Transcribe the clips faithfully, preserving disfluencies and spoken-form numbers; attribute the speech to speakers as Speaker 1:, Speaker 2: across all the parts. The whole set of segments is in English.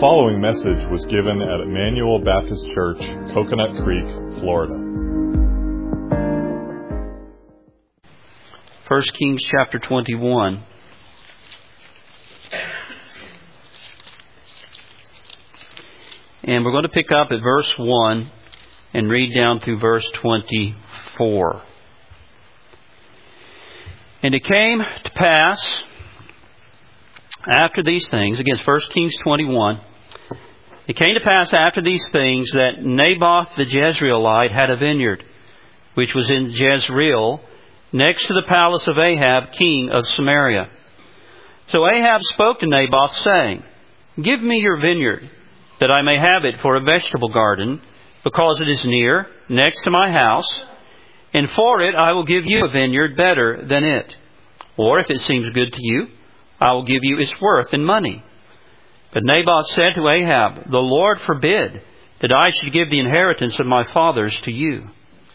Speaker 1: following message was given at Emmanuel Baptist Church, Coconut Creek, Florida.
Speaker 2: First Kings chapter twenty-one. And we're going to pick up at verse one and read down through verse twenty-four. And it came to pass after these things, again, First Kings twenty-one, it came to pass after these things that Naboth the Jezreelite had a vineyard, which was in Jezreel, next to the palace of Ahab, king of Samaria. So Ahab spoke to Naboth, saying, Give me your vineyard, that I may have it for a vegetable garden, because it is near, next to my house, and for it I will give you a vineyard better than it. Or if it seems good to you, I will give you its worth in money. But Naboth said to Ahab, The Lord forbid that I should give the inheritance of my fathers to you.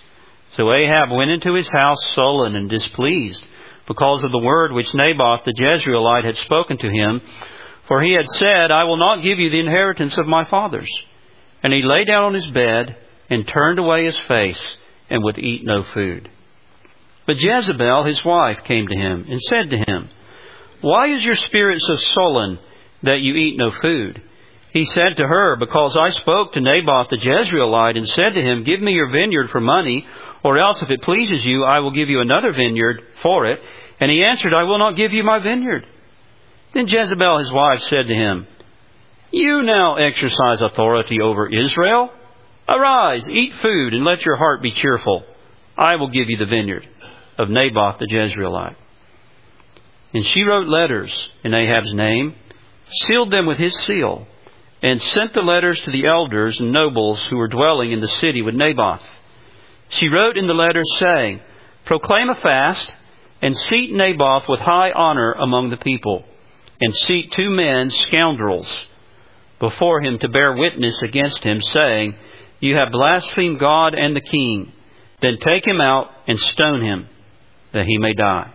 Speaker 2: So Ahab went into his house sullen and displeased, because of the word which Naboth the Jezreelite had spoken to him. For he had said, I will not give you the inheritance of my fathers. And he lay down on his bed and turned away his face and would eat no food. But Jezebel, his wife, came to him and said to him, Why is your spirit so sullen that you eat no food? He said to her, Because I spoke to Naboth the Jezreelite and said to him, Give me your vineyard for money, or else if it pleases you, I will give you another vineyard for it. And he answered, I will not give you my vineyard. Then Jezebel, his wife, said to him, You now exercise authority over Israel. Arise, eat food, and let your heart be cheerful. I will give you the vineyard of Naboth the Jezreelite. And she wrote letters in Ahab's name, sealed them with his seal, and sent the letters to the elders and nobles who were dwelling in the city with Naboth. She wrote in the letters, saying, Proclaim a fast, and seat Naboth with high honor among the people, and seat two men, scoundrels, before him to bear witness against him, saying, You have blasphemed God and the king. Then take him out and stone him, that he may die.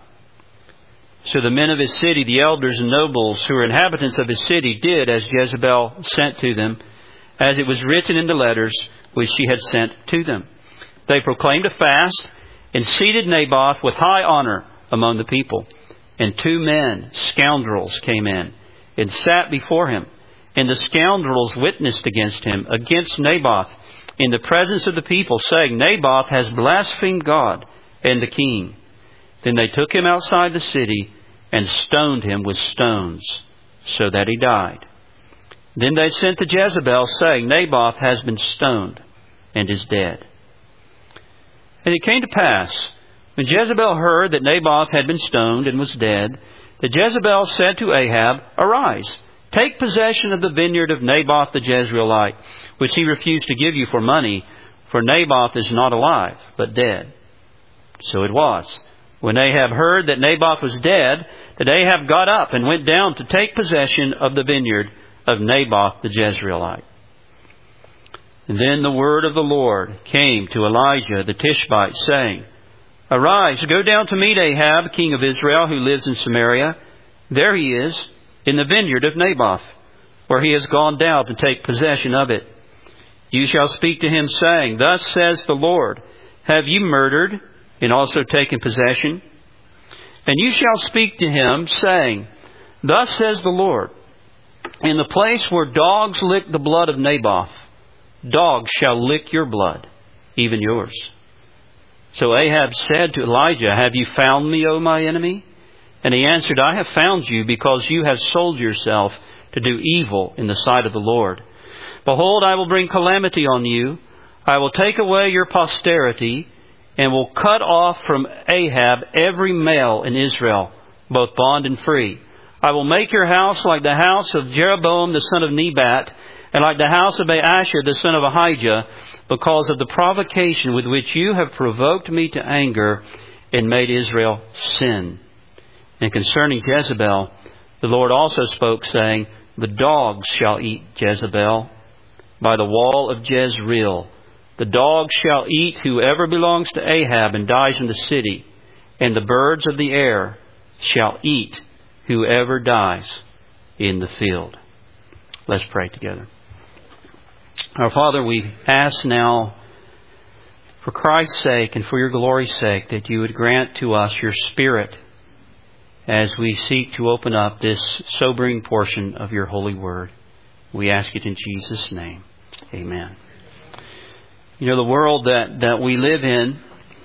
Speaker 2: So the men of his city, the elders and nobles who were inhabitants of his city, did as Jezebel sent to them, as it was written in the letters which she had sent to them. They proclaimed a fast and seated Naboth with high honor among the people. And two men, scoundrels, came in and sat before him. And the scoundrels witnessed against him, against Naboth, in the presence of the people, saying, Naboth has blasphemed God and the king. Then they took him outside the city and stoned him with stones, so that he died. Then they sent to Jezebel, saying, Naboth has been stoned and is dead. And it came to pass, when Jezebel heard that Naboth had been stoned and was dead, that Jezebel said to Ahab, Arise, take possession of the vineyard of Naboth the Jezreelite, which he refused to give you for money, for Naboth is not alive, but dead. So it was, when Ahab heard that Naboth was dead, that Ahab got up and went down to take possession of the vineyard of Naboth the Jezreelite. And then the word of the Lord came to Elijah the Tishbite, saying, Arise, go down to meet Ahab, king of Israel, who lives in Samaria. There he is, in the vineyard of Naboth, where he has gone down to take possession of it. You shall speak to him, saying, Thus says the Lord, Have you murdered and also taken possession? And you shall speak to him, saying, Thus says the Lord, In the place where dogs lick the blood of Naboth, dogs shall lick your blood, even yours. So Ahab said to Elijah, Have you found me, O my enemy? And he answered, I have found you, because you have sold yourself to do evil in the sight of the Lord. Behold, I will bring calamity on you. I will take away your posterity, and will cut off from Ahab every male in Israel, both bond and free. I will make your house like the house of Jeroboam the son of Nebat, and like the house of Baasha the son of Ahijah, because of the provocation with which you have provoked me to anger and made Israel sin. And concerning Jezebel, the Lord also spoke, saying, The dogs shall eat Jezebel by the wall of Jezreel. The dogs shall eat whoever belongs to Ahab and dies in the city, and the birds of the air shall eat whoever dies in the field. Let's pray together. Our Father, we ask now, for Christ's sake and for your glory's sake, that you would grant to us your Spirit as we seek to open up this sobering portion of your holy word. We ask it in Jesus' name. Amen. You know, the world that, that we live in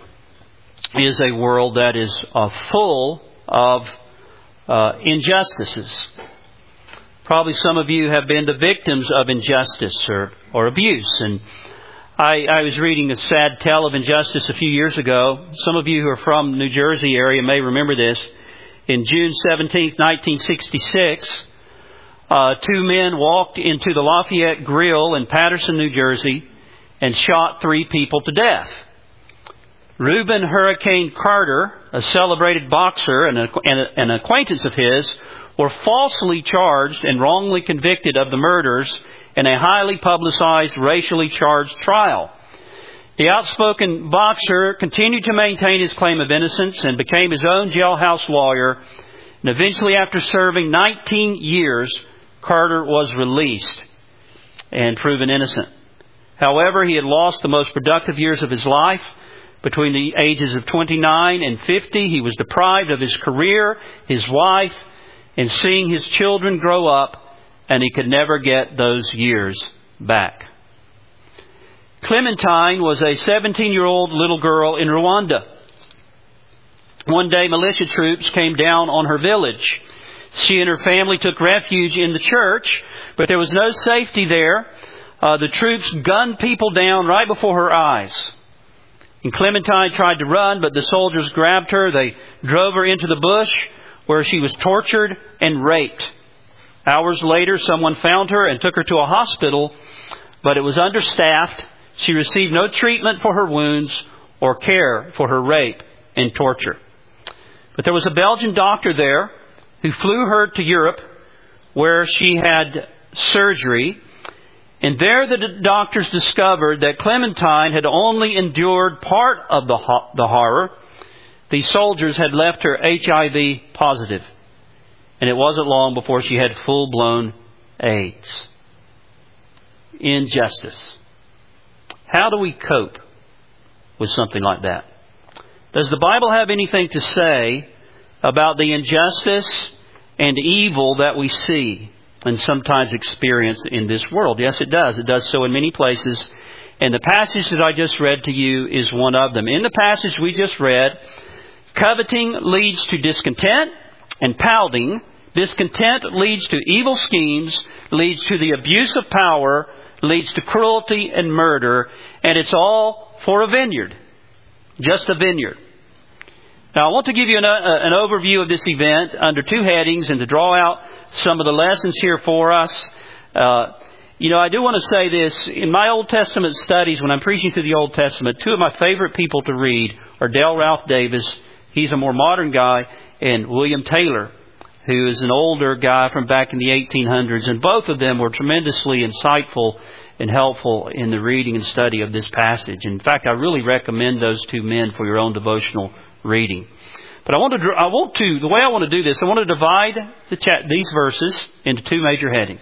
Speaker 2: is a world that is uh, full of uh, injustices. Probably some of you have been the victims of injustice or, or abuse. And I, I was reading a sad tale of injustice a few years ago. Some of you who are from New Jersey area may remember this. In June seventeenth, nineteen sixty-six, uh, two men walked into the Lafayette Grill in Patterson, New Jersey, and shot three people to death. Reuben Hurricane Carter, a celebrated boxer and, a, and a, an acquaintance of his, were falsely charged and wrongly convicted of the murders in a highly publicized, racially charged trial. The outspoken boxer continued to maintain his claim of innocence and became his own jailhouse lawyer. And eventually, after serving nineteen years, Carter was released and proven innocent. However, he had lost the most productive years of his life. Between the ages of twenty-nine and fifty, he was deprived of his career, his wife, and seeing his children grow up, and he could never get those years back. Clementine was a seventeen-year-old little girl in Rwanda. One day, militia troops came down on her village. She and her family took refuge in the church, but there was no safety there. Uh, the troops gunned people down right before her eyes. And Clementine tried to run, but the soldiers grabbed her. They drove her into the bush, where she was tortured and raped. Hours later, someone found her and took her to a hospital, but it was understaffed. She received no treatment for her wounds or care for her rape and torture. But there was a Belgian doctor there who flew her to Europe, where she had surgery. And there the doctors discovered that Clementine had only endured part of the, ho- the horror. The soldiers had left her H I V positive. And it wasn't long before she had full-blown AIDS. Injustice. How do we cope with something like that? Does the Bible have anything to say about the injustice and evil that we see and sometimes experience in this world? Yes, it does. It does so in many places. And the passage that I just read to you is one of them. In the passage we just read, coveting leads to discontent and pouting. Discontent leads to evil schemes, leads to the abuse of power, leads to cruelty and murder. And it's all for a vineyard. Just a vineyard. Now, I want to give you an, uh, an overview of this event under two headings and to draw out some of the lessons here for us. Uh, you know, I do want to say this. In my Old Testament studies, when I'm preaching through the Old Testament, two of my favorite people to read are Dale Ralph Davis. He's a more modern guy, and William Taylor, who is an older guy from back in the eighteen hundreds. And both of them were tremendously insightful and helpful in the reading and study of this passage. In fact, I really recommend those two men for your own devotional reading. But I want to, I want to, the way I want to do this, I want to divide the chat, these verses into two major headings.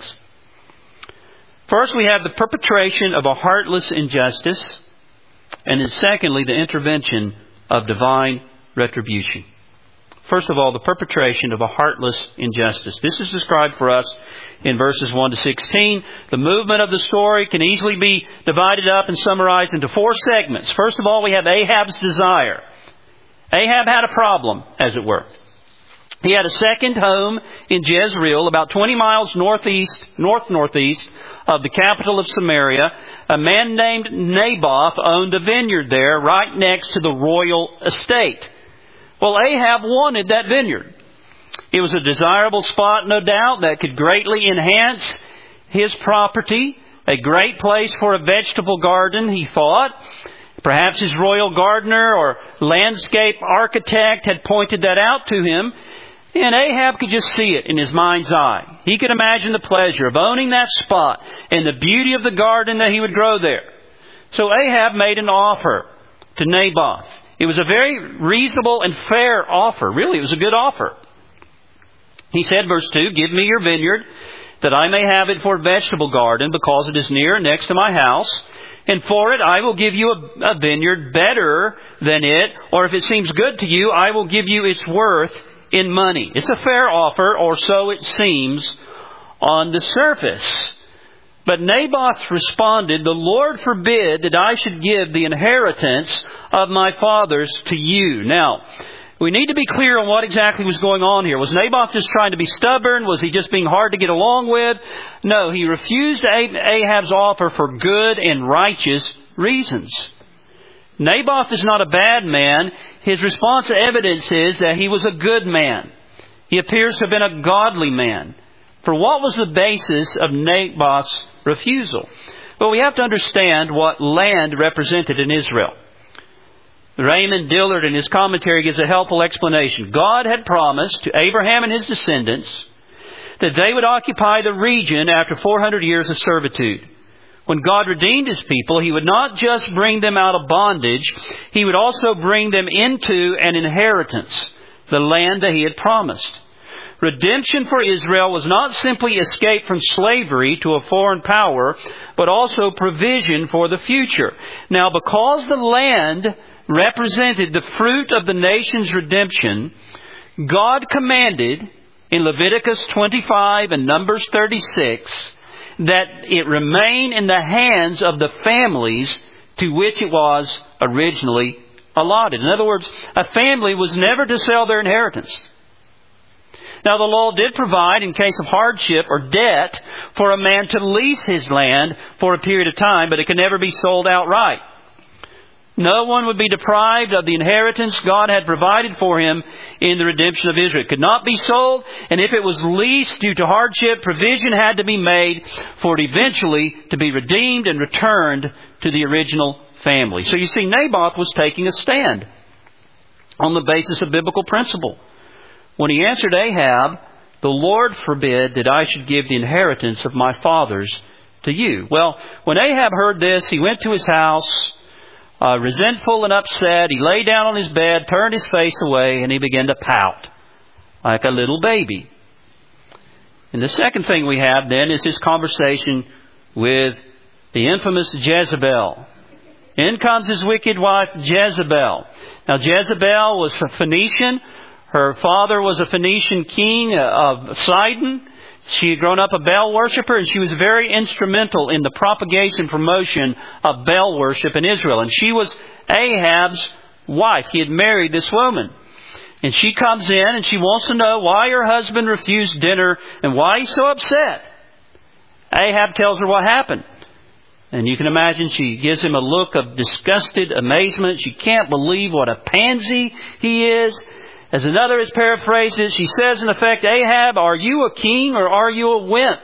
Speaker 2: First, we have the perpetration of a heartless injustice. And then secondly, the intervention of divine retribution. First of all, the perpetration of a heartless injustice. This is described for us in verses one to sixteen. The movement of the story can easily be divided up and summarized into four segments. First of all, we have Ahab's desire. Ahab had a problem, as it were. He had a second home in Jezreel, about twenty miles northeast, north-northeast of the capital of Samaria. A man named Naboth owned a vineyard there, right next to the royal estate. Well, Ahab wanted that vineyard. It was a desirable spot, no doubt, that could greatly enhance his property. A great place for a vegetable garden, he thought. Perhaps his royal gardener or landscape architect had pointed that out to him. And Ahab could just see it in his mind's eye. He could imagine the pleasure of owning that spot and the beauty of the garden that he would grow there. So Ahab made an offer to Naboth. It was a very reasonable and fair offer. Really, it was a good offer. He said, verse two, give me your vineyard that I may have it for a vegetable garden, because it is near and next to my house. And for it I will give you a, a vineyard better than it, or if it seems good to you, I will give you its worth in money. It's a fair offer, or so it seems on the surface. But Naboth responded, "The Lord forbid that I should give the inheritance of my fathers to you." Now, we need to be clear on what exactly was going on here. Was Naboth just trying to be stubborn? Was he just being hard to get along with? No, he refused Ahab's offer for good and righteous reasons. Naboth is not a bad man. His response to evidence is that he was a good man. He appears to have been a godly man. For what was the basis of Naboth's refusal? Well, we have to understand what land represented in Israel. Raymond Dillard in his commentary gives a helpful explanation. God had promised to Abraham and his descendants that they would occupy the region after four hundred years of servitude. When God redeemed His people, He would not just bring them out of bondage, He would also bring them into an inheritance, the land that He had promised. Redemption for Israel was not simply escape from slavery to a foreign power, but also provision for the future. Now, because the land represented the fruit of the nation's redemption, God commanded in Leviticus twenty-five and Numbers thirty-six that it remain in the hands of the families to which it was originally allotted. In other words, a family was never to sell their inheritance. Now, the law did provide, in case of hardship or debt, for a man to lease his land for a period of time, but it could never be sold outright. No one would be deprived of the inheritance God had provided for him in the redemption of Israel. It could not be sold, and if it was leased due to hardship, provision had to be made for it eventually to be redeemed and returned to the original family. So you see, Naboth was taking a stand on the basis of biblical principle. When he answered Ahab, "The Lord forbid that I should give the inheritance of my fathers to you." Well, when Ahab heard this, he went to his house, Uh, resentful and upset. He lay down on his bed, turned his face away, and he began to pout like a little baby. And the second thing we have then is his conversation with the infamous Jezebel. In comes his wicked wife, Jezebel. Now, Jezebel was a Phoenician. Her father was a Phoenician king of Sidon. She had grown up a Baal worshiper, and she was very instrumental in the propagation and promotion of Baal worship in Israel. And she was Ahab's wife. He had married this woman. And she comes in and she wants to know why her husband refused dinner and why he's so upset. Ahab tells her what happened. And you can imagine she gives him a look of disgusted amazement. She can't believe what a pansy he is. As another has paraphrased it, she says in effect, "Ahab, are you a king or are you a wimp?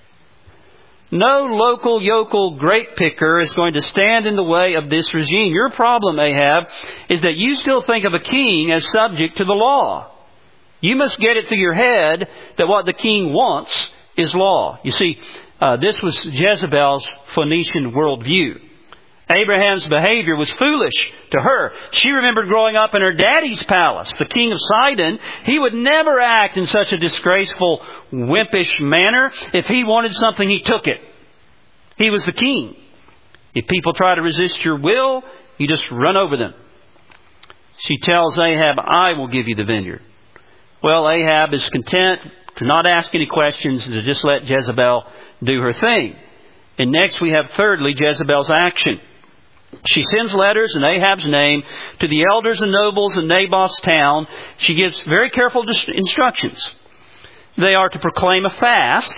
Speaker 2: No local yokel grape picker is going to stand in the way of this regime. Your problem, Ahab, is that you still think of a king as subject to the law. You must get it through your head that what the king wants is law." You see, uh, this was Jezebel's Phoenician worldview. Abraham's behavior was foolish to her. She remembered growing up in her daddy's palace, the king of Sidon. He would never act in such a disgraceful, wimpish manner. If he wanted something, he took it. He was the king. If people try to resist your will, you just run over them. She tells Ahab, "I will give you the vineyard." Well, Ahab is content to not ask any questions and to just let Jezebel do her thing. And next we have, thirdly, Jezebel's action. She sends letters in Ahab's name to the elders and nobles in Naboth's town. She gives very careful instructions. They are to proclaim a fast.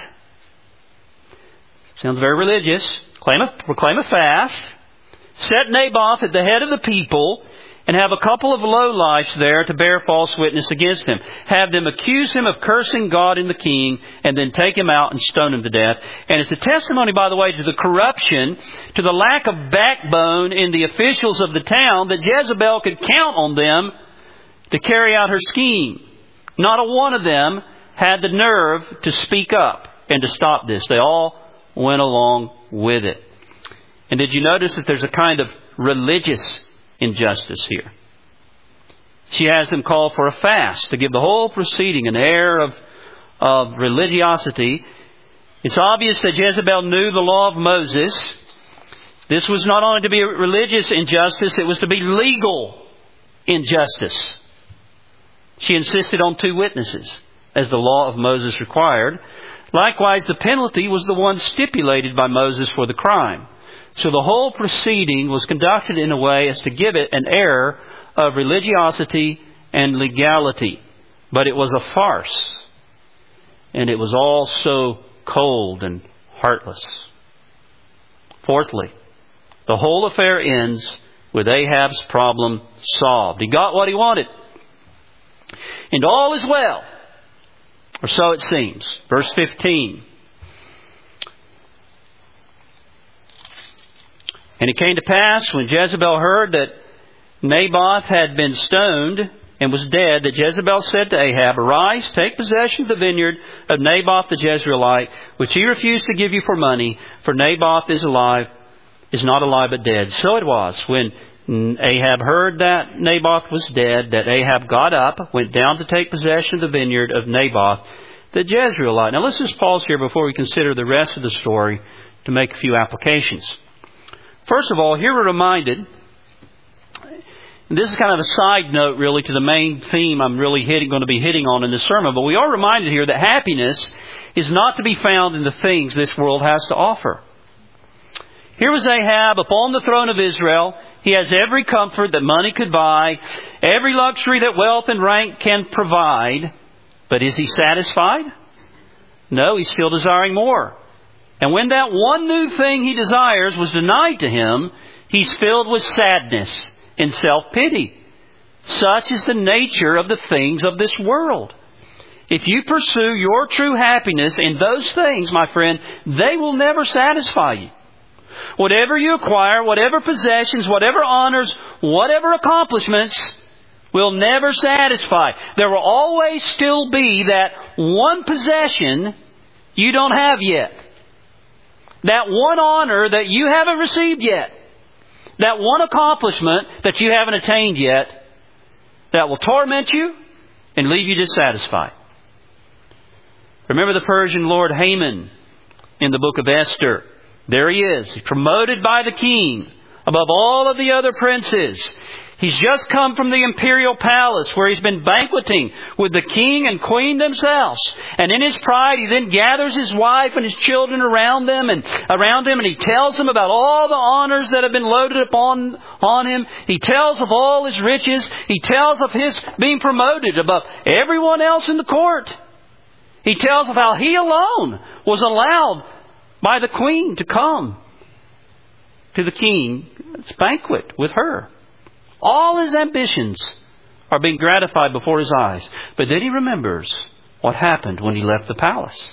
Speaker 2: Sounds very religious. Proclaim a, proclaim a fast. Set Naboth at the head of the people and have a couple of lowlifes there to bear false witness against him. Have them accuse him of cursing God and the king, and then take him out and stone him to death. And it's a testimony, by the way, to the corruption, to the lack of backbone in the officials of the town, that Jezebel could count on them to carry out her scheme. Not a one of them had the nerve to speak up and to stop this. They all went along with it. And did you notice that there's a kind of religious injustice here? She has them call for a fast to give the whole proceeding an air of, of religiosity. It's obvious that Jezebel knew the law of Moses. This was not only to be a religious injustice, it was to be legal injustice. She insisted on two witnesses, as the law of Moses required. Likewise, the penalty was the one stipulated by Moses for the crime. So the whole proceeding was conducted in a way as to give it an air of religiosity and legality. But it was a farce. And it was all so cold and heartless. Fourthly, the whole affair ends with Ahab's problem solved. He got what he wanted. And all is well. Or so it seems. Verse fifteen. And it came to pass when Jezebel heard that Naboth had been stoned and was dead, that Jezebel said to Ahab, Arise, take possession of the vineyard of Naboth the Jezreelite, which he refused to give you for money, for Naboth is alive, is not alive but dead. So it was, when Ahab heard that Naboth was dead, that Ahab got up, went down to take possession of the vineyard of Naboth the Jezreelite. Now let's just pause here before we consider the rest of the story to make a few applications. First of all, here we're reminded, and this is kind of a side note really to the main theme I'm really hitting, going to be hitting on in this sermon, but we are reminded here that happiness is not to be found in the things this world has to offer. Here was Ahab upon the throne of Israel. He has every comfort that money could buy, every luxury that wealth and rank can provide. But is he satisfied? No, he's still desiring more. And when that one new thing he desires was denied to him, he's filled with sadness and self-pity. Such is the nature of the things of this world. If you pursue your true happiness in those things, my friend, they will never satisfy you. Whatever you acquire, whatever possessions, whatever honors, whatever accomplishments will never satisfy. There will always still be that one possession you don't have yet. That one honor that you haven't received yet. That one accomplishment that you haven't attained yet that will torment you and leave you dissatisfied. Remember the Persian Lord Haman in the book of Esther. There he is. He's promoted by the king above all of the other princes. He's just come from the imperial palace where he's been banqueting with the king and queen themselves. And in his pride, he then gathers his wife and his children around them and around him, and he tells them about all the honors that have been loaded upon on him. He tells of all his riches. He tells of his being promoted above everyone else in the court. He tells of how he alone was allowed by the queen to come to the king's banquet with her. All his ambitions are being gratified before his eyes. But then he remembers what happened when he left the palace.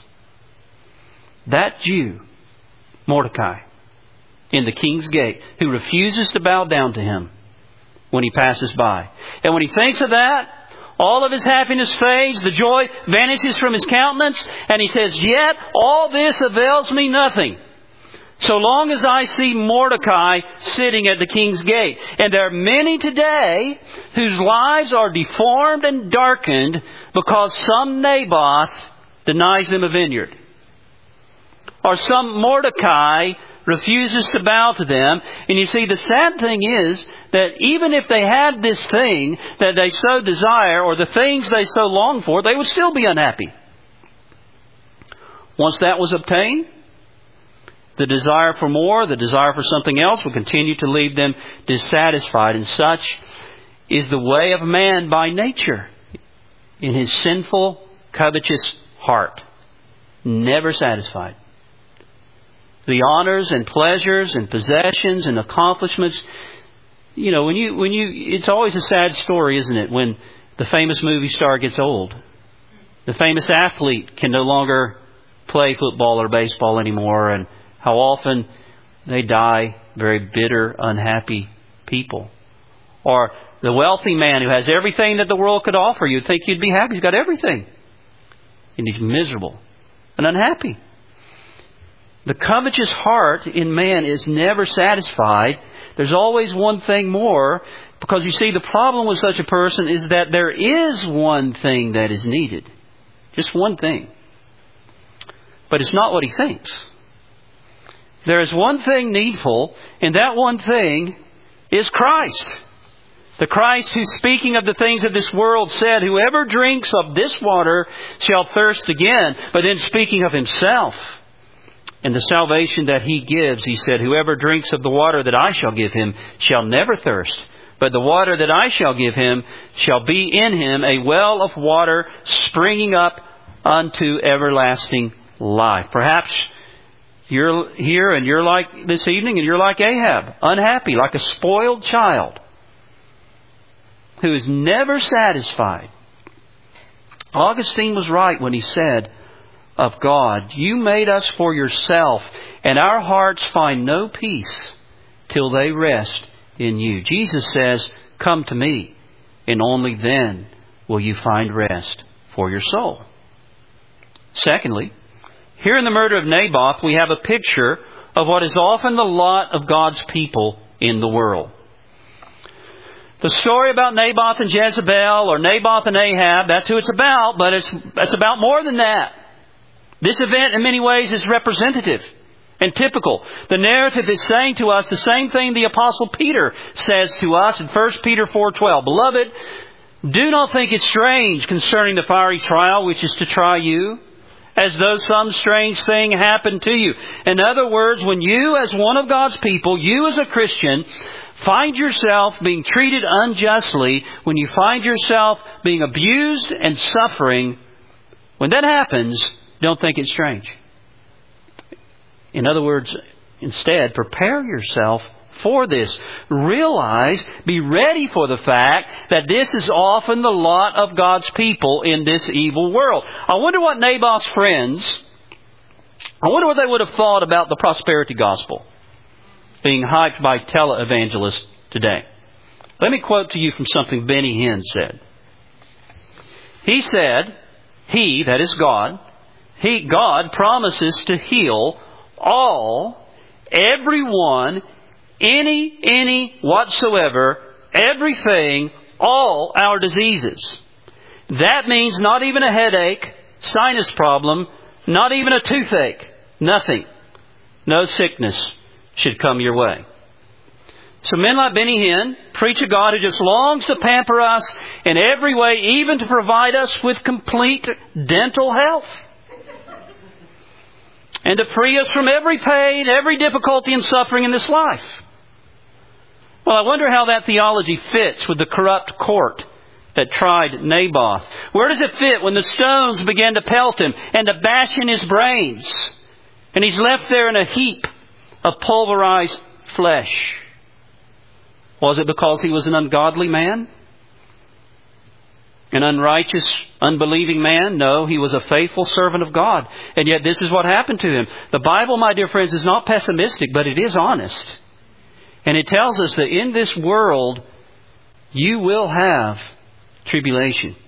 Speaker 2: That Jew, Mordecai, in the king's gate, who refuses to bow down to him when he passes by. And when he thinks of that, all of his happiness fades, the joy vanishes from his countenance, and he says, Yet all this avails me nothing, so long as I see Mordecai sitting at the king's gate. And there are many today whose lives are deformed and darkened because some Naboth denies them a vineyard. Or some Mordecai refuses to bow to them. And you see, the sad thing is that even if they had this thing that they so desire, or the things they so long for, they would still be unhappy. Once that was obtained, the desire for more, the desire for something else will continue to leave them dissatisfied. And such is the way of man by nature in his sinful, covetous heart. Never satisfied. The honors and pleasures and possessions and accomplishments. You know, when you, when you, it's always a sad story, isn't it? When the famous movie star gets old. The famous athlete can no longer play football or baseball anymore, and how often they die very bitter, unhappy people. Or the wealthy man who has everything that the world could offer. You'd think he'd be happy. He's got everything. And he's miserable and unhappy. The covetous heart in man is never satisfied. There's always one thing more. Because you see, the problem with such a person is that there is one thing that is needed. Just one thing. but it's not what he thinks. There is one thing needful, and that one thing is Christ. The Christ who, speaking of the things of this world, said, "Whoever drinks of this water shall thirst again." But then speaking of himself and the salvation that he gives, he said, "Whoever drinks of the water that I shall give him shall never thirst. But the water that I shall give him shall be in him a well of water springing up unto everlasting life." Perhaps you're here and you're like this evening and you're like Ahab, unhappy, like a spoiled child who is never satisfied. Augustine was right when he said of God, "You made us for yourself, and our hearts find no peace till they rest in you." Jesus says, "Come to me, and only then will you find rest for your soul." Secondly, here in the murder of Naboth, we have a picture of what is often the lot of God's people in the world. The story about Naboth and Jezebel, or Naboth and Ahab, that's who it's about, but it's, it's about more than that. This event in many ways is representative and typical. The narrative is saying to us the same thing the Apostle Peter says to us in First Peter four twelve. "Beloved, do not think it strange concerning the fiery trial which is to try you, as though some strange thing happened to you." In other words, when you as one of God's people, you as a Christian, find yourself being treated unjustly, when you find yourself being abused and suffering, when that happens, don't think it's strange. In other words, instead, prepare yourself for this. Realize, be ready for the fact that this is often the lot of God's people in this evil world. I wonder what Naboth's friends, I wonder what they would have thought about the prosperity gospel being hyped by televangelists today. Let me quote to you from something Benny Hinn said. He said, He, that is God, He, God promises to heal all, everyone, any, any, whatsoever, everything, all our diseases. That means not even a headache, sinus problem, not even a toothache, nothing. No sickness should come your way. So men like Benny Hinn preach a God who just longs to pamper us in every way, even to provide us with complete dental health, and to free us from every pain, every difficulty and suffering in this life. Well, I wonder how that theology fits with the corrupt court that tried Naboth. Where does it fit when the stones began to pelt him and to bash in his brains, and he's left there in a heap of pulverized flesh? Was it because he was an ungodly man? An unrighteous, unbelieving man? No, he was a faithful servant of God. And yet this is what happened to him. The Bible, my dear friends, is not pessimistic, but it is honest. And it tells us that in this world, you will have tribulation.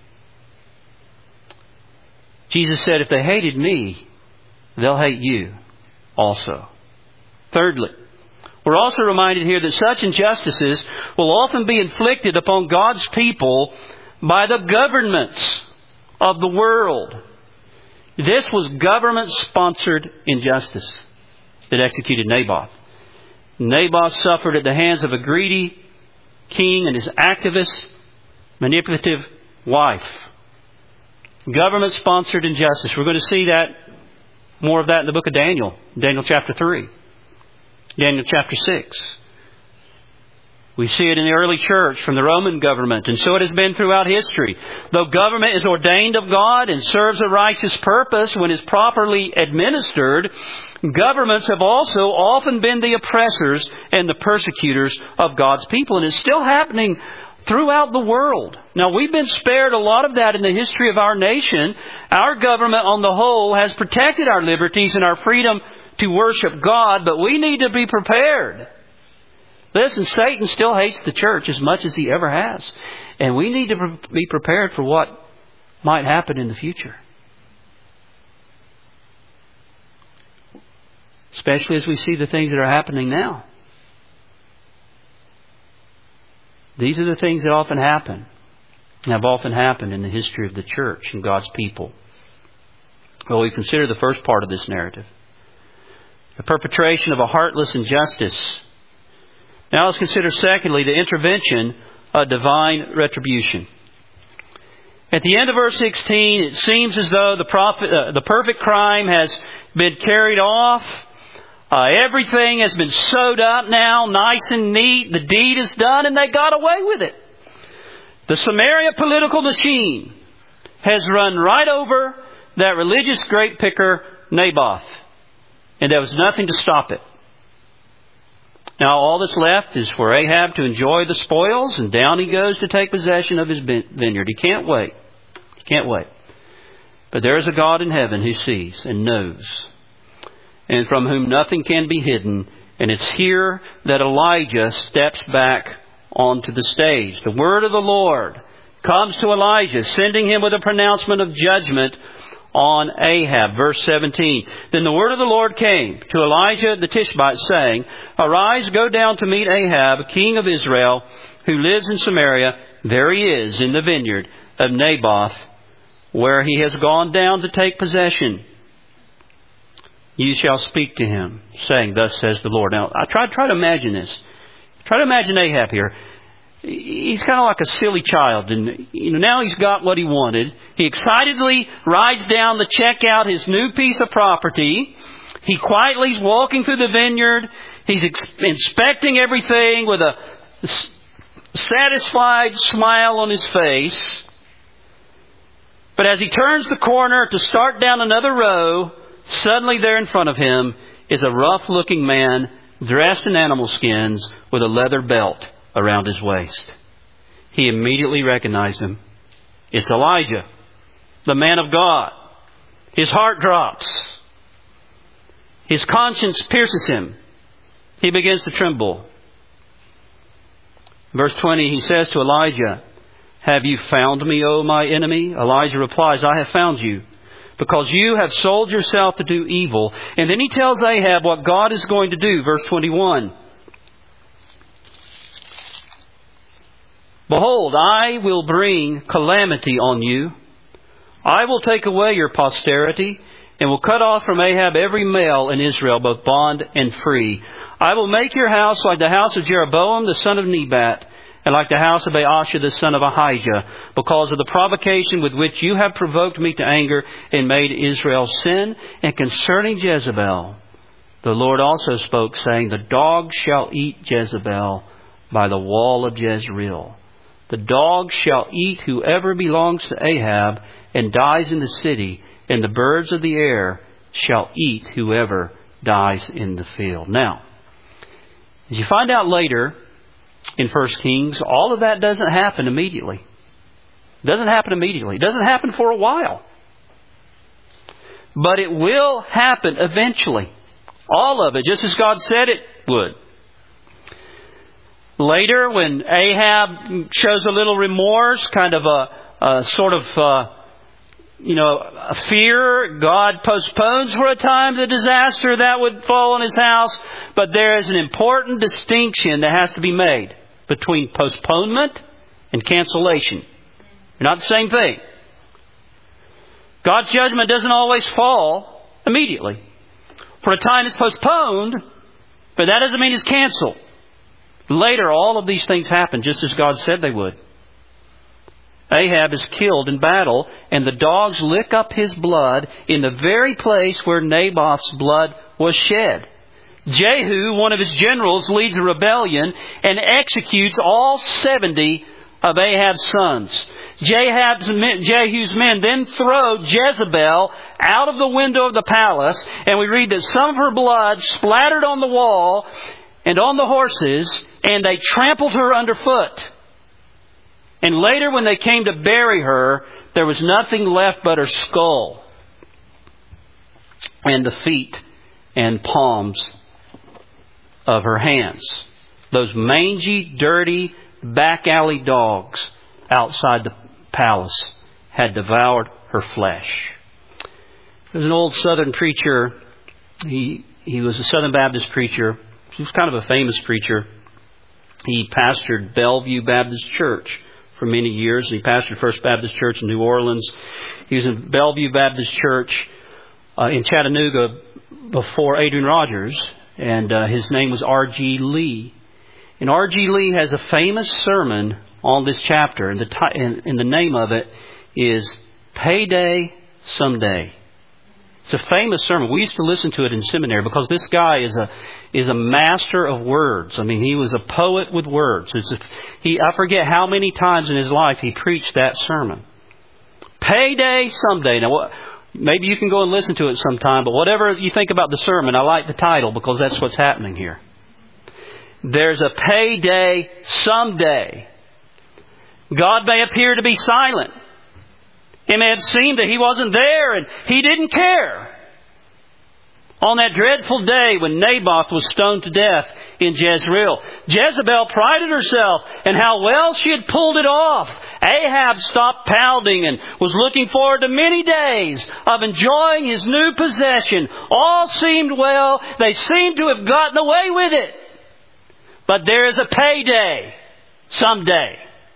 Speaker 2: Jesus said, if they hated me, they'll hate you also. Thirdly, we're also reminded here that such injustices will often be inflicted upon God's people by the governments of the world. This was government-sponsored injustice that executed Naboth. Naboth suffered at the hands of a greedy king and his activist, manipulative wife. Government-sponsored injustice. We're going to see that, more of that in the book of Daniel. Daniel chapter three. Daniel chapter six. We see it in the early church from the Roman government, and so it has been throughout history. Though government is ordained of God and serves a righteous purpose when it's properly administered, governments have also often been the oppressors and the persecutors of God's people. And it's still happening throughout the world. Now, we've been spared a lot of that in the history of our nation. Our government on the whole has protected our liberties and our freedom to worship God, but we need to be prepared. Listen, Satan still hates the church as much as he ever has. And we need to be prepared for what might happen in the future. Especially as we see the things that are happening now. These are the things that often happen, have often happened in the history of the church and God's people. Well, we consider the first part of this narrative. The perpetration of a heartless injustice. Now let's consider secondly the intervention of divine retribution. At the end of verse sixteen, it seems as though the, prophet, uh, the perfect crime has been carried off. Uh, everything has been sewed up now, nice and neat. The deed is done and they got away with it. The Samaria political machine has run right over that religious grape picker Naboth. And there was nothing to stop it. Now all that's left is for Ahab to enjoy the spoils, and down he goes to take possession of his vineyard. He can't wait. He can't wait. But there is a God in heaven who sees and knows, and from whom nothing can be hidden. And it's here that Elijah steps back onto the stage. The word of the Lord comes to Elijah, sending him with a pronouncement of judgment on Ahab. Verse seventeen. Then the word of the Lord came to Elijah the Tishbite, saying, Arise, go down to meet Ahab, king of Israel, who lives in Samaria. There he is in the vineyard of Naboth, where he has gone down to take possession. You shall speak to him, saying, Thus says the Lord. Now, I try, try to imagine this. Try to imagine Ahab here. He's kind of like a silly child, and you know, now he's got what he wanted. He excitedly rides down to check out his new piece of property. He quietly is walking through the vineyard. He's ex- inspecting everything with a s- satisfied smile on his face. But as he turns the corner to start down another row, suddenly there in front of him is a rough-looking man dressed in animal skins with a leather belt around his waist. He immediately recognized him. It's Elijah, the man of God. His heart drops. His conscience pierces him. He begins to tremble. Verse twenty, he says to Elijah, Have you found me, O my enemy? Elijah replies, I have found you, because you have sold yourself to do evil. And then he tells Ahab what God is going to do. Verse twenty-one. Behold, I will bring calamity on you. I will take away your posterity, and will cut off from Ahab every male in Israel, both bond and free. I will make your house like the house of Jeroboam the son of Nebat, and like the house of Baasha the son of Ahijah, because of the provocation with which you have provoked me to anger and made Israel sin. And concerning Jezebel, the Lord also spoke, saying, The dog shall eat Jezebel by the wall of Jezreel. The dog shall eat whoever belongs to Ahab and dies in the city, and the birds of the air shall eat whoever dies in the field. Now, as you find out later in First Kings, all of that doesn't happen immediately. It doesn't happen immediately. It doesn't happen for a while. But it will happen eventually. All of it, just as God said it would. Later, when Ahab shows a little remorse, kind of a, a sort of, uh, you know, a fear, God postpones for a time the disaster that would fall on his house. But there is an important distinction that has to be made between postponement and cancellation. They're not the same thing. God's judgment doesn't always fall immediately. For a time it's postponed, but that doesn't mean it's canceled. Later, all of these things happen just as God said they would. Ahab is killed in battle, and the dogs lick up his blood in the very place where Naboth's blood was shed. Jehu, one of his generals, leads a rebellion and executes all seventy of Ahab's sons. Jehab's men, Jehu's men then throw Jezebel out of the window of the palace, and we read that some of her blood splattered on the wall and on the horses, and they trampled her underfoot. And later, when they came to bury her, there was nothing left but her skull and the feet and palms of her hands. Those mangy, dirty, back alley dogs outside the palace had devoured her flesh. There's an old Southern preacher. He he was a Southern Baptist preacher. He was kind of a famous preacher. He pastored Bellevue Baptist Church for many years. He pastored First Baptist Church in New Orleans. He was in Bellevue Baptist Church uh, in Chattanooga before Adrian Rogers, and uh, his name was R G Lee. And R G Lee has a famous sermon on this chapter, and the, ti- and, and the name of it is Payday Someday. It's a famous sermon. We used to listen to it in seminary because this guy is a is a master of words. I mean, he was a poet with words. It's a, he I forget how many times in his life he preached that sermon. Payday Someday. Now, what, maybe you can go and listen to it sometime, but whatever you think about the sermon, I like the title because that's what's happening here. There's a payday someday. God may appear to be silent. It may have seemed that He wasn't there and He didn't care. On that dreadful day when Naboth was stoned to death in Jezreel, Jezebel prided herself in how well she had pulled it off. Ahab stopped pouting and was looking forward to many days of enjoying his new possession. All seemed well. They seemed to have gotten away with it. But there is a payday someday.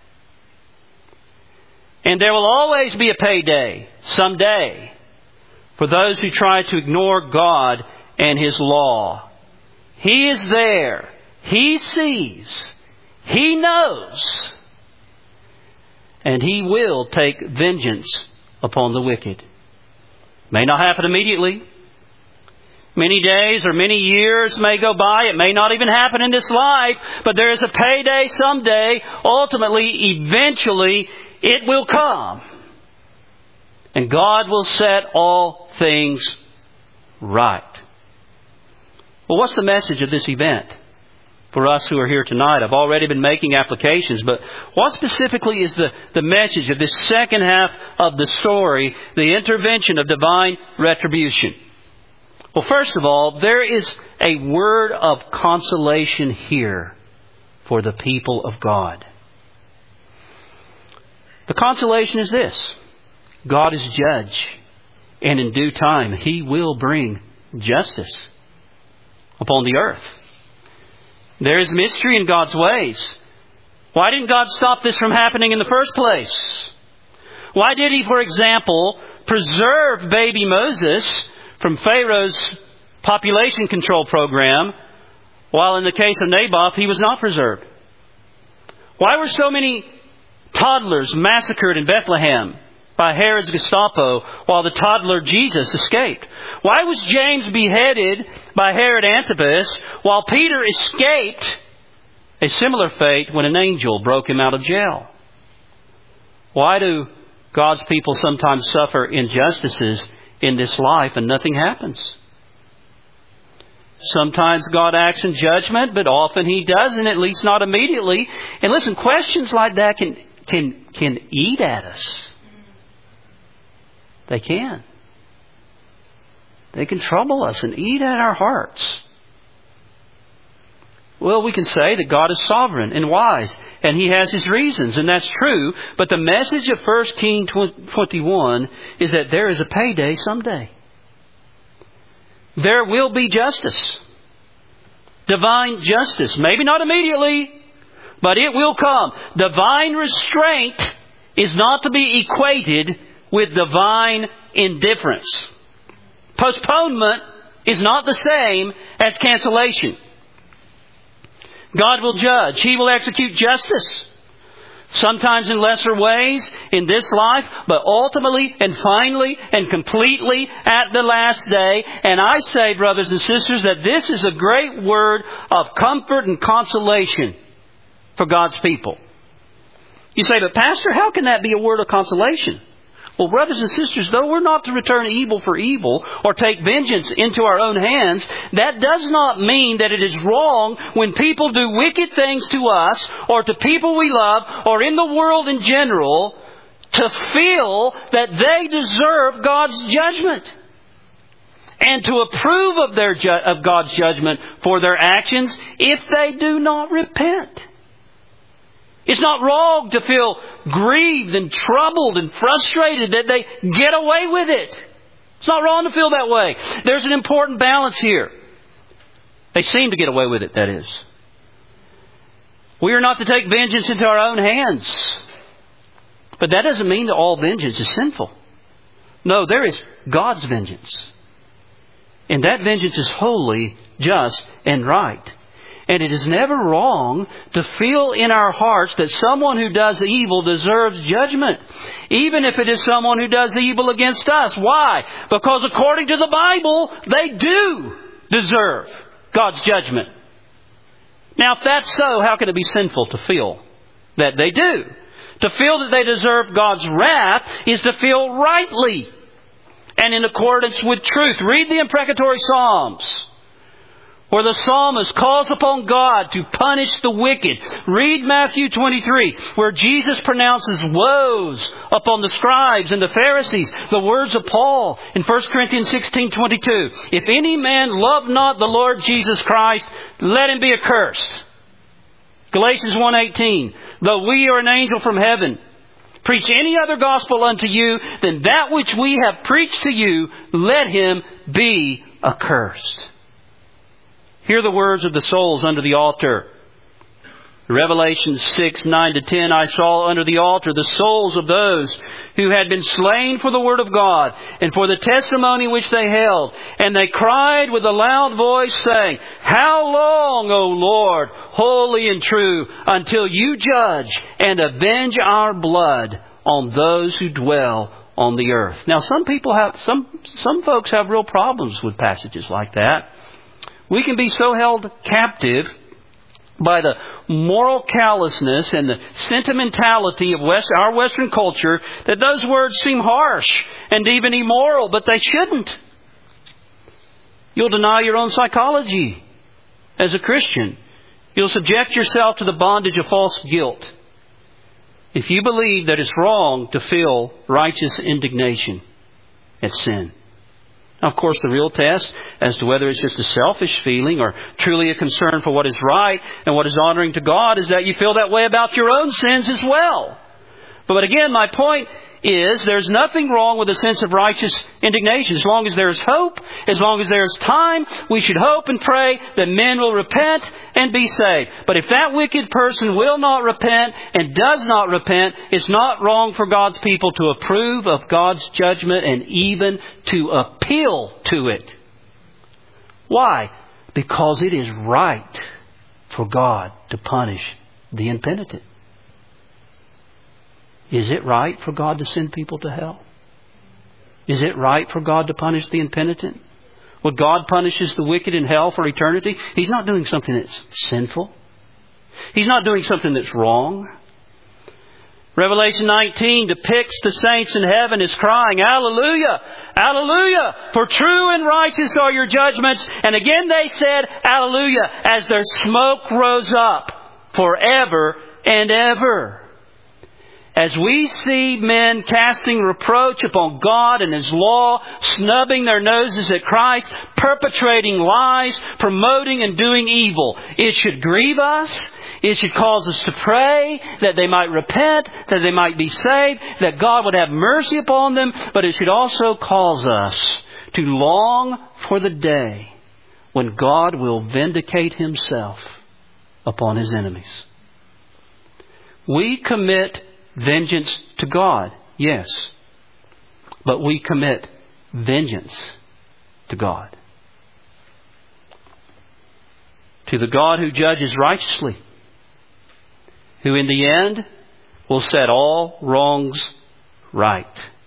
Speaker 2: And there will always be a payday someday for those who try to ignore God and His law. He is there. He sees. He knows. And He will take vengeance upon the wicked. May not happen immediately. Many days or many years may go by. It may not even happen in this life. But there is a payday someday. Ultimately, eventually, it will come. And God will set all things right. Well, what's the message of this event for us who are here tonight? I've already been making applications, but what specifically is the, the message of this second half of the story, the intervention of divine retribution? Well, first of all, there is a word of consolation here for the people of God. The consolation is this: God is judge, and in due time He will bring justice upon the earth. There is mystery in God's ways. Why didn't God stop this from happening in the first place? Why did He, for example, preserve baby Moses from Pharaoh's population control program, while in the case of Naboth, he was not preserved? Why were so many toddlers massacred in Bethlehem by Herod's Gestapo, while the toddler Jesus escaped? Why was James beheaded by Herod Antipas, while Peter escaped a similar fate when an angel broke him out of jail? Why do God's people sometimes suffer injustices in this life and nothing happens? Sometimes God acts in judgment, but often He doesn't, at least not immediately. And listen, questions like that can can can eat at us. They can. They can trouble us and eat at our hearts. Well, we can say that God is sovereign and wise, and He has His reasons, and that's true. But the message of First Kings twenty-one is that there is a payday someday. There will be justice. Divine justice. Maybe not immediately, but it will come. Divine restraint is not to be equated with divine indifference. Postponement is not the same as cancellation. God will judge. He will execute justice. Sometimes in lesser ways in this life, but ultimately and finally and completely at the last day. And I say, brothers and sisters, that this is a great word of comfort and consolation for God's people. You say, but Pastor, how can that be a word of consolation? Well, brothers and sisters, though we're not to return evil for evil or take vengeance into our own hands, that does not mean that it is wrong when people do wicked things to us or to people we love or in the world in general to feel that they deserve God's judgment and to approve of their ju- of God's judgment for their actions if they do not repent. It's not wrong to feel grieved and troubled and frustrated that they get away with it. It's not wrong to feel that way. There's an important balance here. They seem to get away with it, that is. We are not to take vengeance into our own hands. But that doesn't mean that all vengeance is sinful. No, there is God's vengeance. And that vengeance is holy, just, and right. And it is never wrong to feel in our hearts that someone who does evil deserves judgment, even if it is someone who does evil against us. Why? Because according to the Bible, they do deserve God's judgment. Now, if that's so, how can it be sinful to feel that they do? To feel that they deserve God's wrath is to feel rightly and in accordance with truth. Read the imprecatory Psalms, where the psalmist calls upon God to punish the wicked. Read Matthew twenty-three, where Jesus pronounces woes upon the scribes and the Pharisees. The words of Paul in First Corinthians sixteen twenty-two. If any man love not the Lord Jesus Christ, let him be accursed. Galatians one eighteen. Though we or an angel from heaven preach any other gospel unto you than that which we have preached to you, let him be accursed. Hear the words of the souls under the altar. Revelation six, nine to ten, I saw under the altar the souls of those who had been slain for the word of God and for the testimony which they held. And they cried with a loud voice, saying, How long, O Lord, holy and true, until you judge and avenge our blood on those who dwell on the earth? Now, some people have, some, some folks have real problems with passages like that. We can be so held captive by the moral callousness and the sentimentality of West, our Western culture that those words seem harsh and even immoral, but they shouldn't. You'll deny your own psychology as a Christian. You'll subject yourself to the bondage of false guilt if you believe that it's wrong to feel righteous indignation at sin. Of course, the real test as to whether it's just a selfish feeling or truly a concern for what is right and what is honoring to God is that you feel that way about your own sins as well. But again, my point is there's nothing wrong with a sense of righteous indignation. As long as there is hope, as long as there is time, we should hope and pray that men will repent and be saved. But if that wicked person will not repent and does not repent, it's not wrong for God's people to approve of God's judgment and even to appeal to it. Why? Because it is right for God to punish the impenitent. Is it right for God to send people to hell? Is it right for God to punish the impenitent? When God punishes the wicked in hell for eternity, He's not doing something that's sinful. He's not doing something that's wrong. Revelation nineteen depicts the saints in heaven as crying, Alleluia! Alleluia! For true and righteous are your judgments. And again they said, Alleluia! As their smoke rose up forever and ever. As we see men casting reproach upon God and His law, snubbing their noses at Christ, perpetrating lies, promoting and doing evil, it should grieve us. It should cause us to pray that they might repent, that they might be saved, that God would have mercy upon them. But it should also cause us to long for the day when God will vindicate Himself upon His enemies. We commit vengeance to God, yes. But we commit vengeance to God. To the God who judges righteously, who in the end will set all wrongs right.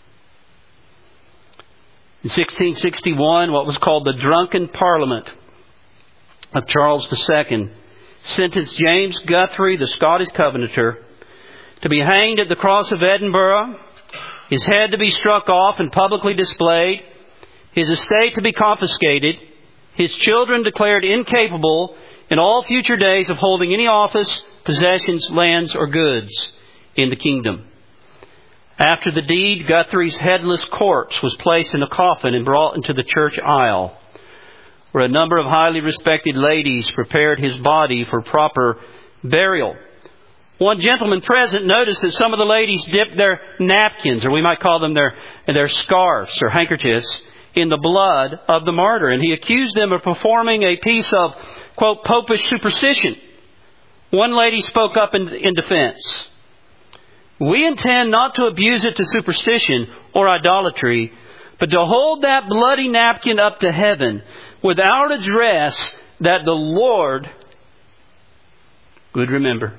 Speaker 2: In sixteen sixty-one, what was called the Drunken Parliament of Charles the Second sentenced James Guthrie, the Scottish Covenanter, to be hanged at the cross of Edinburgh, his head to be struck off and publicly displayed, his estate to be confiscated, his children declared incapable in all future days of holding any office, possessions, lands, or goods in the kingdom. After the deed, Guthrie's headless corpse was placed in a coffin and brought into the church aisle, where a number of highly respected ladies prepared his body for proper burial. One gentleman present noticed that some of the ladies dipped their napkins, or we might call them their, their scarves or handkerchiefs, in the blood of the martyr. And he accused them of performing a piece of, quote, popish superstition. One lady spoke up in, in defense. We intend not to abuse it to superstition or idolatry, but to hold that bloody napkin up to heaven without address that the Lord would remember.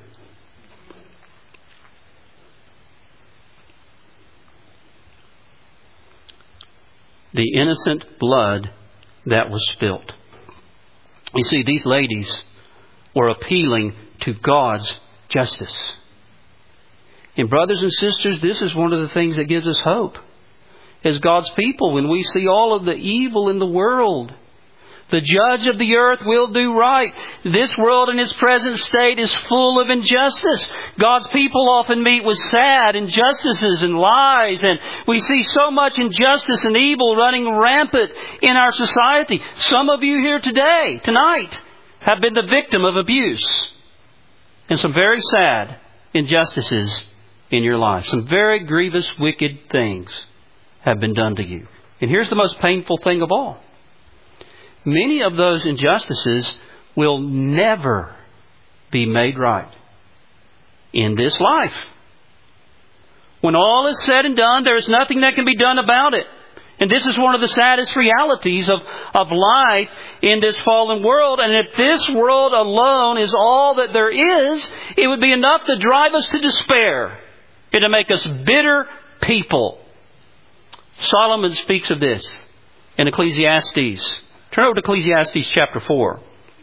Speaker 2: The innocent blood that was spilt. You see, these ladies were appealing to God's justice. And brothers and sisters, this is one of the things that gives us hope as God's people when we see all of the evil in the world. The judge of the earth will do right. This world in its present state is full of injustice. God's people often meet with sad injustices and lies, and we see so much injustice and evil running rampant in our society. Some of you here today, tonight, have been the victim of abuse and some very sad injustices in your life. Some very grievous, wicked things have been done to you. And here's the most painful thing of all. Many of those injustices will never be made right in this life. When all is said and done, there is nothing that can be done about it. And this is one of the saddest realities of, of life in this fallen world. And if this world alone is all that there is, it would be enough to drive us to despair and to make us bitter people. Solomon speaks of this in Ecclesiastes. Turn over to Ecclesiastes chapter four.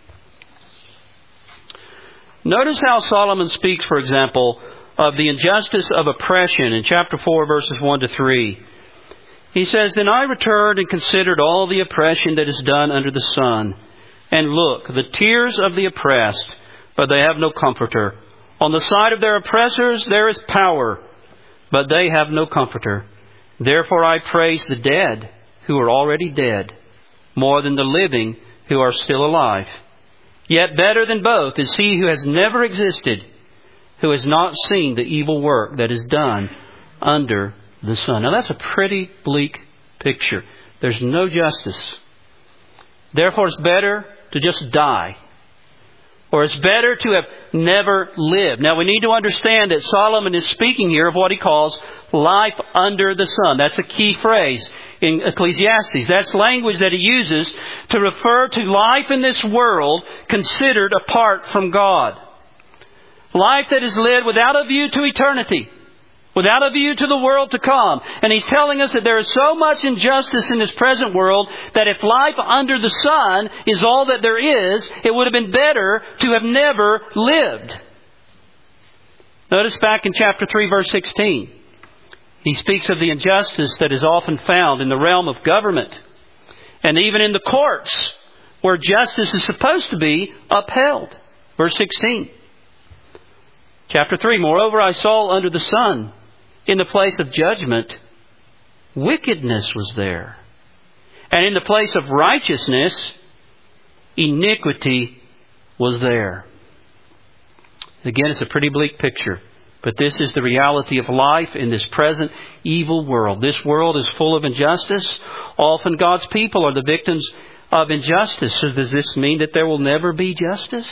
Speaker 2: Notice how Solomon speaks, for example, of the injustice of oppression in chapter four, verses one to three. He says, "Then I returned and considered all the oppression that is done under the sun. And look, the tears of the oppressed, but they have no comforter. On the side of their oppressors there is power, but they have no comforter. Therefore I praise the dead who are already dead, more than the living who are still alive. Yet better than both is he who has never existed, who has not seen the evil work that is done under the sun." Now that's a pretty bleak picture. There's no justice. Therefore it's better to just die. Or it's better to have never lived. Now we need to understand that Solomon is speaking here of what he calls life under the sun. That's a key phrase in Ecclesiastes. That's language that he uses to refer to life in this world considered apart from God. Life that is lived without a view to eternity, without a view to the world to come. And he's telling us that there is so much injustice in this present world that if life under the sun is all that there is, it would have been better to have never lived. Notice back in chapter three, verse sixteen. He speaks of the injustice that is often found in the realm of government and even in the courts where justice is supposed to be upheld. Verse sixteen. Chapter three, "Moreover, I saw under the sun, in the place of judgment, wickedness was there. And in the place of righteousness, iniquity was there." Again, it's a pretty bleak picture. But this is the reality of life in this present evil world. This world is full of injustice. Often God's people are the victims of injustice. So does this mean that there will never be justice?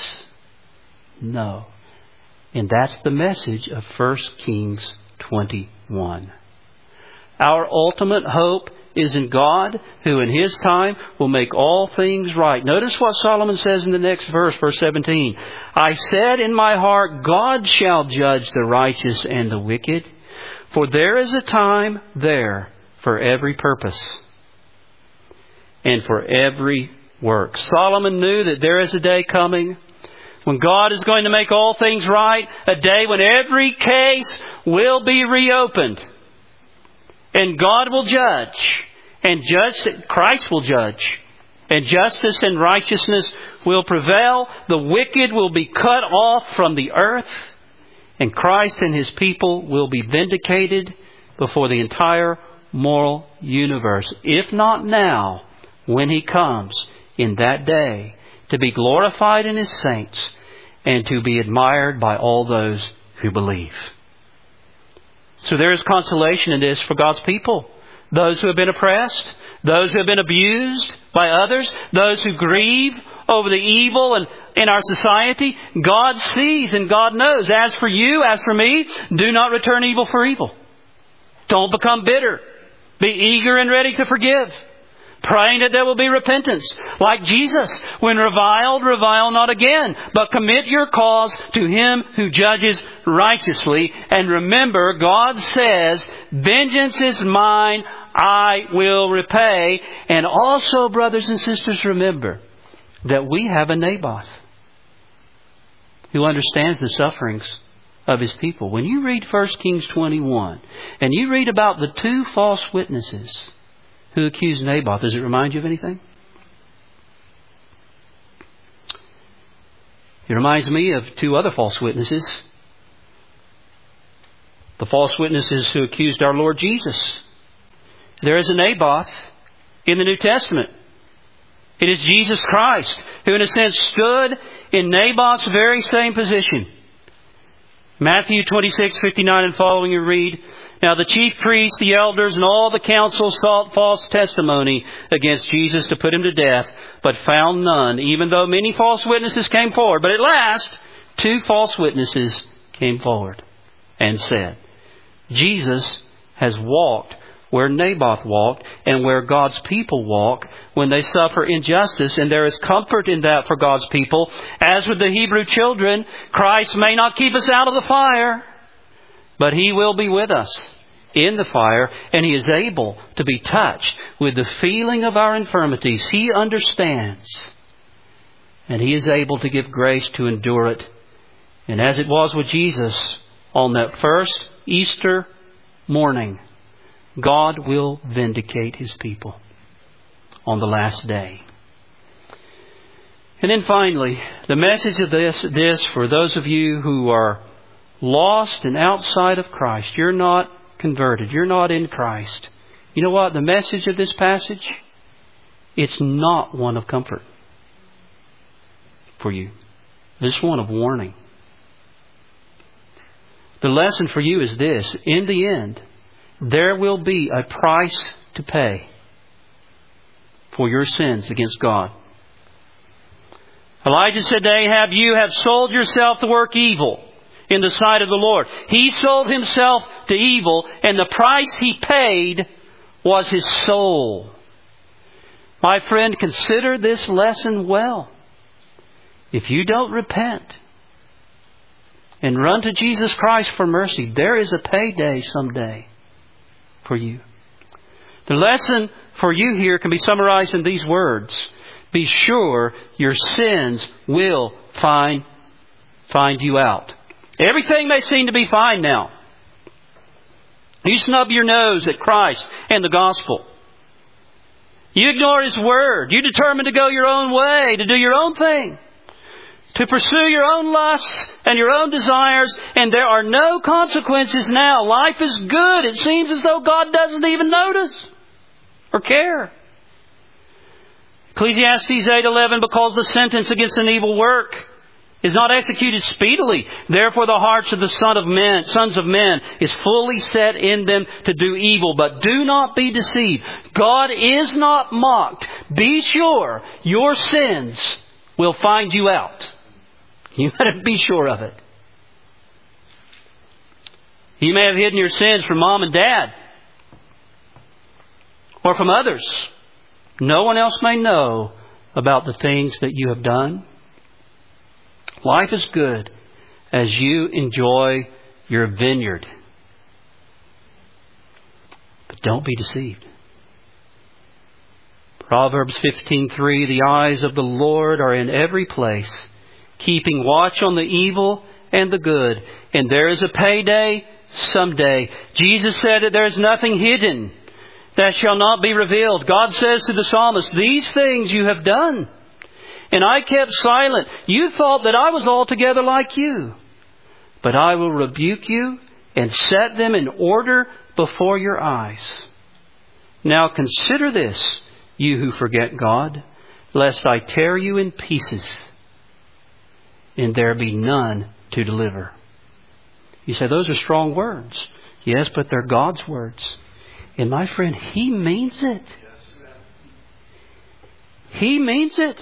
Speaker 2: No. And that's the message of First Kings twenty-one. Our ultimate hope is in God, who in His time will make all things right. Notice what Solomon says in the next verse, verse seventeen. "I said in my heart, God shall judge the righteous and the wicked, for there is a time there for every purpose and for every work." Solomon knew that there is a day coming when God is going to make all things right, a day when every case will be reopened. And God will judge. And judge, Christ will judge. And justice and righteousness will prevail. The wicked will be cut off from the earth. And Christ and His people will be vindicated before the entire moral universe. If not now, when He comes in that day, to be glorified in His saints and to be admired by all those who believe. So there is consolation in this for God's people. Those who have been oppressed, those who have been abused by others, those who grieve over the evil in, in our society. God sees and God knows. As for you, as for me, do not return evil for evil. Don't become bitter. Be eager and ready to forgive, praying that there will be repentance. Like Jesus, when reviled, revile not again, but commit your cause to Him who judges righteously. And remember, God says, vengeance is mine, I will repay. And also, brothers and sisters, remember that we have a Naboth who understands the sufferings of his people. When you read First Kings twenty-one, and you read about the two false witnesses who accused Naboth, does it remind you of anything? It reminds me of two other false witnesses. The false witnesses who accused our Lord Jesus. There is a Naboth in the New Testament. It is Jesus Christ who in a sense stood in Naboth's very same position. Matthew twenty-six, fifty-nine and following, you read, now the chief priests, the elders, and all the council sought false testimony against Jesus to put Him to death, but found none, even though many false witnesses came forward. But at last, two false witnesses came forward and said, Jesus has walked where Naboth walked and where God's people walk when they suffer injustice, and there is comfort in that for God's people. As with the Hebrew children, Christ may not keep us out of the fire, but He will be with us in the fire, and He is able to be touched with the feeling of our infirmities. He understands, and He is able to give grace to endure it. And as it was with Jesus on that first Easter morning, God will vindicate His people on the last day. And then finally, the message of this, this for those of you who are lost and outside of Christ, you're not converted, you're not in Christ. You know what? The message of this passage, it's not one of comfort for you. It's one of warning. The lesson for you is this: in the end, there will be a price to pay for your sins against God. Elijah said to Ahab, you have sold yourself to work evil in the sight of the Lord. He sold himself to evil, and the price he paid was his soul. My friend, consider this lesson well. If you don't repent and run to Jesus Christ for mercy, there is a payday someday for you. The lesson for you here can be summarized in these words. Be sure your sins will find, find you out. Everything may seem to be fine now. You snub your nose at Christ and the gospel. You ignore His word. You determine to go your own way, to do your own thing, to pursue your own lusts and your own desires, and there are no consequences now. Life is good. It seems as though God doesn't even notice or care. Ecclesiastes eight eleven, because the sentence against an evil work is not executed speedily, therefore the hearts of the son of men, sons of men is fully set in them to do evil. But do not be deceived. God is not mocked. Be sure your sins will find you out. You better be sure of it. You may have hidden your sins from mom and dad or from others. No one else may know about the things that you have done. Life is good as you enjoy your vineyard. But don't be deceived. Proverbs fifteen three, the eyes of the Lord are in every place, keeping watch on the evil and the good. And there is a payday someday. Jesus said that there is nothing hidden that shall not be revealed. God says to the psalmist, these things you have done, and I kept silent. You thought that I was altogether like you. But I will rebuke you and set them in order before your eyes. Now consider this, you who forget God, lest I tear you in pieces, and there be none to deliver. You say, those are strong words. Yes, but they're God's words. And my friend, He means it. He means it.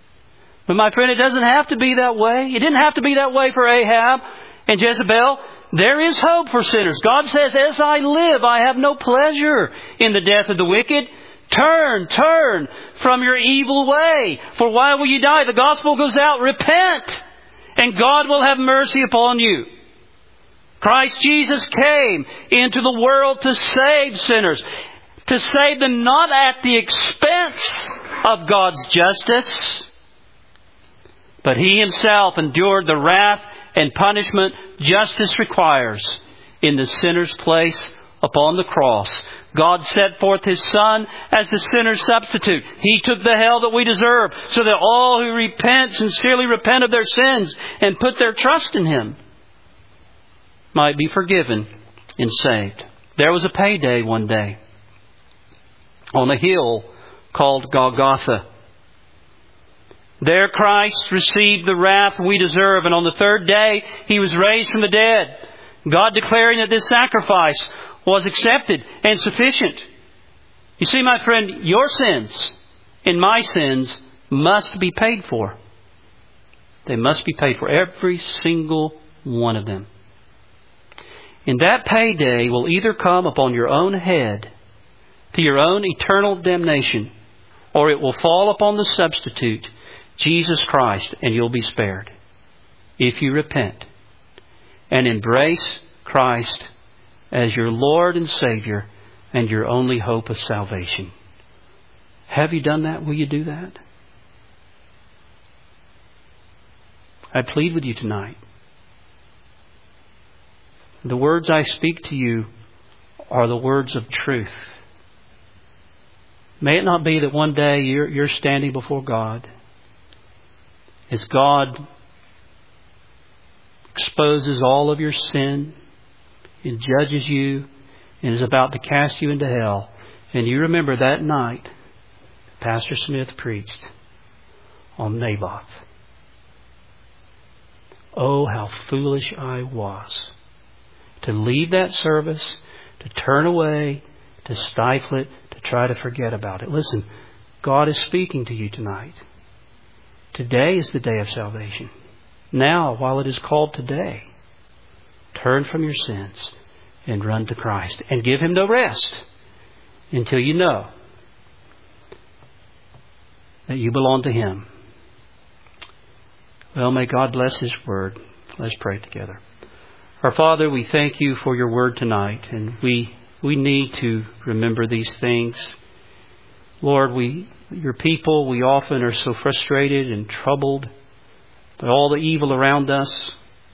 Speaker 2: But my friend, it doesn't have to be that way. It didn't have to be that way for Ahab and Jezebel. There is hope for sinners. God says, as I live, I have no pleasure in the death of the wicked. Turn, turn from your evil way. For why will you die? The gospel goes out. Repent, and God will have mercy upon you. Christ Jesus came into the world to save sinners. To save them not at the expense of God's justice, but He Himself endured the wrath and punishment justice requires in the sinner's place upon the cross. God set forth His Son as the sinner's substitute. He took the hell that we deserve so that all who repent, sincerely repent of their sins and put their trust in Him might be forgiven and saved. There was a payday one day on a hill called Golgotha. There Christ received the wrath we deserve, and on the third day He was raised from the dead, God declaring that this sacrifice was accepted and sufficient. You see, my friend, your sins and my sins must be paid for. They must be paid for, every single one of them. And that payday will either come upon your own head to your own eternal damnation, or it will fall upon the substitute, Jesus Christ, and you'll be spared if you repent and embrace Christ as your Lord and Savior and your only hope of salvation. Have you done that? Will you do that? I plead with you tonight. The words I speak to you are the words of truth. May it not be that one day you're, you're standing before God as God exposes all of your sin and judges you and is about to cast you into hell. And you remember that night Pastor Smith preached on Naboth. Oh, how foolish I was to leave that service, to turn away, to stifle it, to try to forget about it. Listen, God is speaking to you tonight. Today is the day of salvation. Now, while it is called today, turn from your sins and run to Christ and give Him no rest until you know that you belong to Him. Well, may God bless His Word. Let's pray together. Our Father, we thank You for Your Word tonight, and we we need to remember these things. Lord, we, Your people, we often are so frustrated and troubled by all the evil around us.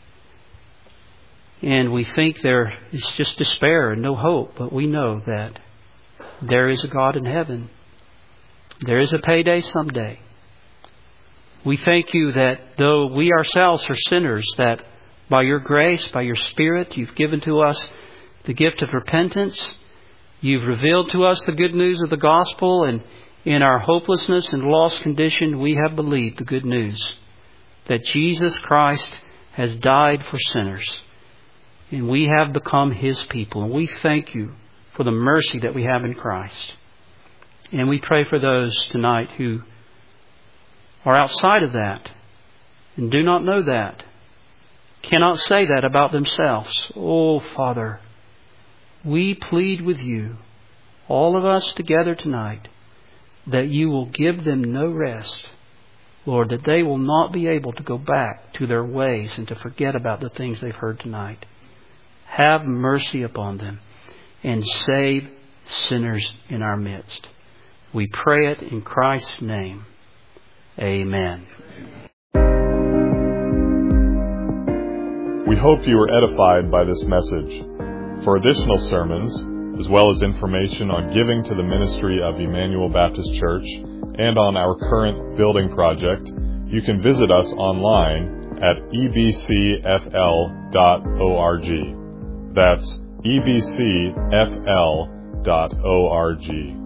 Speaker 2: And we think there is just despair and no hope. But we know that there is a God in heaven. There is a payday someday. We thank You that though we ourselves are sinners, that by Your grace, by Your Spirit, You've given to us the gift of repentance. You've revealed to us the good news of the gospel, and in our hopelessness and lost condition, we have believed the good news that Jesus Christ has died for sinners, and we have become His people. And we thank You for the mercy that we have in Christ. And we pray for those tonight who are outside of that and do not know that, cannot say that about themselves. Oh, Father, we plead with You, all of us together tonight, that You will give them no rest. Lord, that they will not be able to go back to their ways and to forget about the things they've heard tonight. Have mercy upon them and save sinners in our midst. We pray it in Christ's name. Amen.
Speaker 1: We hope you were edified by this message. For additional sermons, as well as information on giving to the ministry of Emmanuel Baptist Church and on our current building project, you can visit us online at e b c f l dot org. That's e b c f l dot org.